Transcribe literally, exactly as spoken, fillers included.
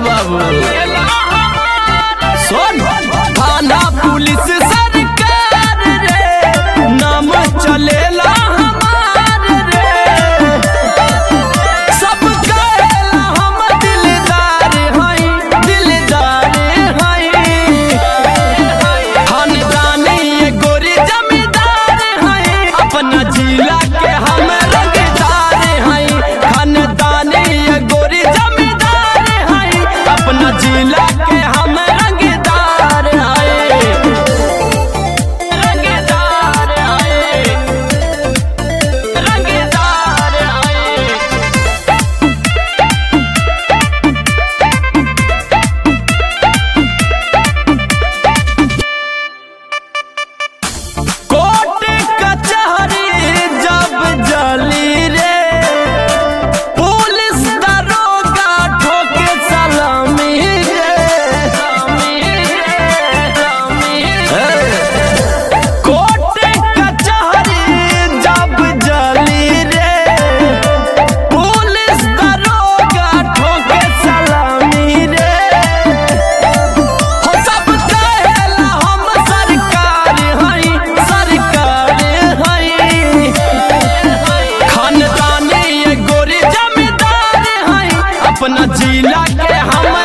बाबू सुन थाना पुलिस सरकार रे नाम चलेला हमार रे सब कहेला हम दिलदार हई दिलदार हई खानदानी ये गोरी जमींदार हई अपना जिला के हम रंगदार हई खानदानी ये गोरी जमींदार हई अपना जिला के हम रंगदार हई रंगदार हई रंगदार हई कोर्ट कचहरी जब जली रे पुलिस दरोगा ठोके सलामी रे कोर्ट कचहरी जब जली रे पुलिस दरोगा ठोके सलामी रे हो सब कहेला हम सरकार हई सरकार हई खानदानी ये गोरी जमींदार हई अपना जिला के हम